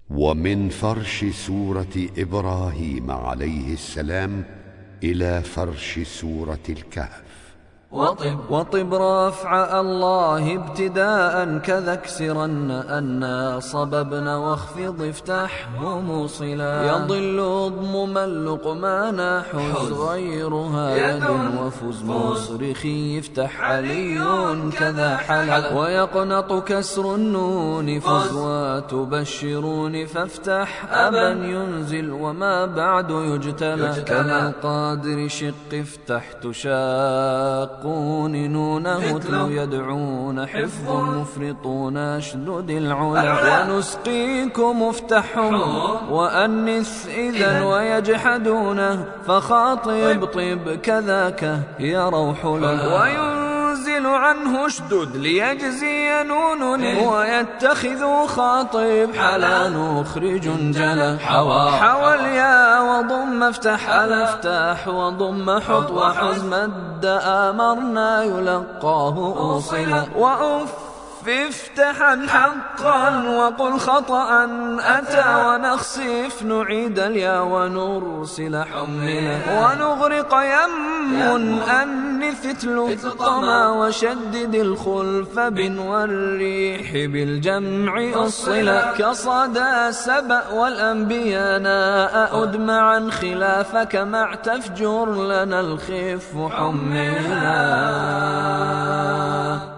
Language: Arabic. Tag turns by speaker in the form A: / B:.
A: ومن فرش سورة إبراهيم عليه السلام إلى فرش سورة الكهف.
B: وطب رفع الله ابتداء كذا اكسرن أنا صببنا واخفض افتحه موصلا يضل ضمما لقمانا حز غيرها يد وفز مصرخي يفتح علي كذا حلا ويقنط كسر النون فز وتبشرون فافتح أبا ينزل وما بعد يجتلى كما القادر شق افتح تشاق نونه تلو يدعون حفظ مفرطون اشدد العلا ونسقيكم افتحهم وأنث إذا ويجحدونه فخاطب طب كذاك يا روح له وينزل عنه اشدد ليجزي نون ويتخذ خاطب حلا نخرج جلا حوى اليا وضم افتح الافتح وضم حط وحز مد امرنا يلقاه اوصلا افتحا حقا وقل خطأ أتى ونخسف نعيد اليا ونرسل حملا ونغرق يم أنث تلطما وشدد الخلف بن والريح بالجمع الصلا كصدى سبأ والأنبياء ناء أدمعا خلافك مع تفجر لنا الخف حملا.